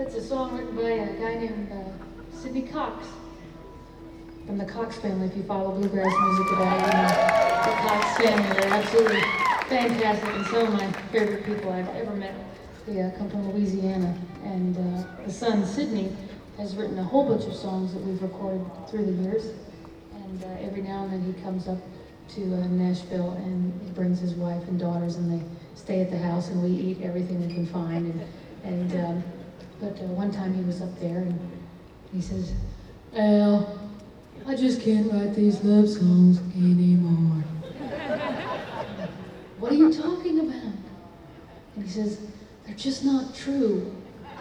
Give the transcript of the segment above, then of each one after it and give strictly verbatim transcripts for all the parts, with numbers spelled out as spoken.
That's a song written by a guy named uh, Sidney Cox from the Cox family. If you follow bluegrass music at all, you know the Cox family. They're absolutely fantastic and some of my favorite people I've ever met. They uh, come from Louisiana, and uh, the son Sidney has written a whole bunch of songs that we've recorded through the years. And uh, every now and then he comes up to uh, Nashville and he brings his wife and daughters, and they stay at the house, and we eat everything we can find. And, and um, but uh, one time he was up there and he says, "Al, I just can't write these love songs anymore." "What are you talking about?" And he says, "They're just not true."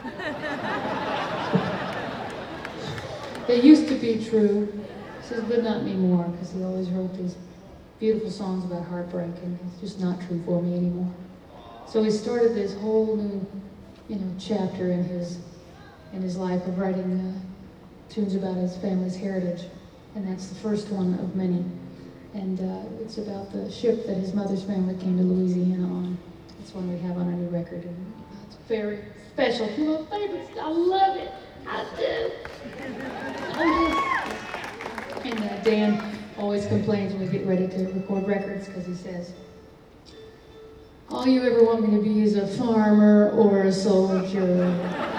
"They used to be true." He says, "But not anymore," because he always wrote these beautiful songs about heartbreak, and it's just not true for me anymore. So he started this whole new, you know, chapter in his in his life of writing uh, tunes about his family's heritage, and that's the first one of many. And uh, it's about the ship that his mother's family came to Louisiana on. It's one we have on our new record, and it's very special. It's one of my favorites. I love it. I do. Oh, yes. And uh, Dan always complains when we get ready to record records because he says, "All you ever want me to be is a farmer or a soldier."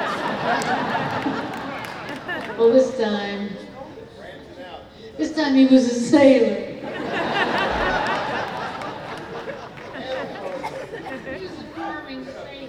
Well, this time, this time he was a sailor. He was a farming sailor.